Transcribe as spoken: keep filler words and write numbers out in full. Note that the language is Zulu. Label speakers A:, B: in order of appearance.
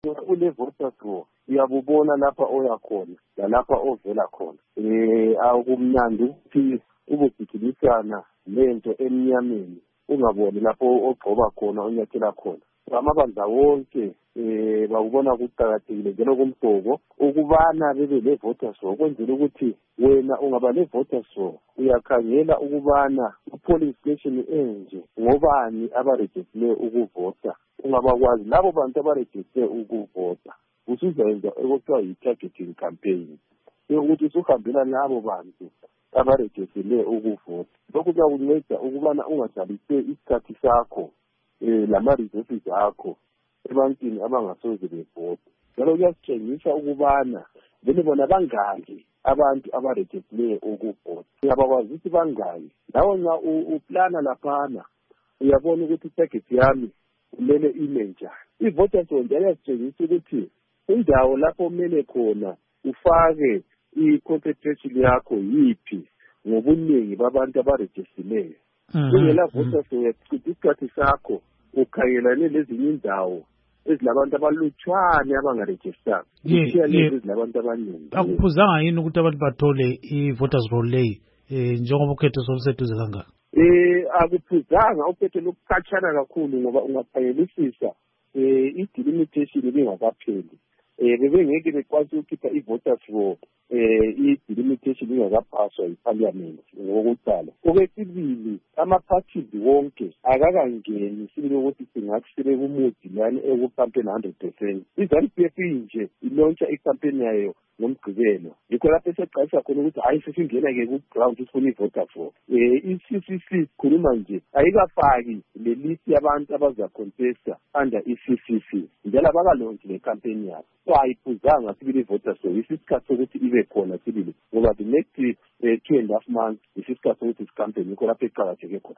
A: ule voters roll uyabubona lapha oya khona lalapha ovela khona eh akumnandi ukuthi ubugijilisana lento emnyameni ungaboni lapho ogcoba khona onyathela khona amabandla wonke eh bawubona kuqhakathekile njalo kumhlobo ukubana bebe le voters roll kwenzela ukuthi wena ungaba le voters roll uyakhangela ukubana polling station enje ngobani abaregister ukuvota ungabakwazi labo bantu abaregister ukuvota usuzenza ekuthiwa yi-targeting campaign ukuthi usuhambela labo bantu abaregister ukuvota lokhu kuyakunceda ukubana ungadlalise isikhathi sakho eh lama-resources akho ebantwini abangasoze bevota njalo kuyasitshengisa ukubana vele bona bangaki abantu abaregister ukuvota uyabakwazi ukuthi bangaki lawo nxa uplana laphana uyabona ukuthi target yami kumele ime njani i-voters roll njalo yasitshengisa ukuthi indawo lapho kumele khona ufake i-concentration yakho yiphi ngobuningi babantu abaregistileyo kungela voters roll uyachitha isikhathi sakho ukhangelane lezinye indawo ezilabantu abalutshwane abangarejistanga
B: yeah, yeah.
A: ezilabantu abaningi
B: akuphuzanga yini ukuthi abantu bathole i-voters roll leyi eh njengoba ukhetho soluseduze kangaka
A: eh akuphuzanga ukhetho lokukhatshana kakhulu ngoba ungakhangelisisa eh i-delimitation ibingakapheli eh bebengeke bekwazi ukukhipha i-voters roll eh i-delimitation ingakaphaswa yi-parliament ngokuqala okwesibili ama-parties wonke akakangeni sibili ukuthi singathi sibe kumudi lani ekucampaign one hundred percent i-Z P F nje ilontsha icampaign yayo ngomgqibelo yikho lapho eseqalisa khona ukuthi hayi sesingena-ke ku-ground sifuna i-voters roll eh i-C C C khuluma nje ayikafaki le list yabantu abazacontesta under i-C C C njalo abakalonshi le campaign yabo so ayiphuzanga sibili i-voters roll isikhathi sokuthi ibe khona sibili ngoba the next uh, two and a half months isikhathi sokuthi isicampaign yikho lapho eqakatheke khona